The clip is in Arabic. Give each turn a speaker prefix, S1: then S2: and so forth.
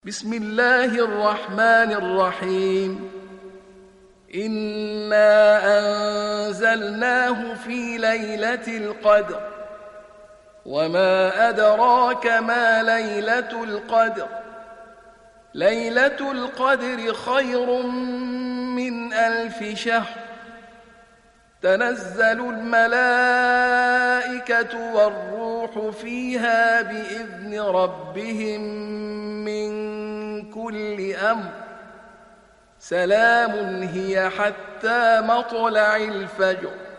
S1: بسم الله الرحمن الرحيم. إنا أنزلناه في ليلة القدر وما أدراك ما ليلة القدر ليلة القدر خير من 1000 شهر تنزل الملائكة والروح فيها بإذن ربهم من كل أمر سلام هي حتى مطلع الفجر.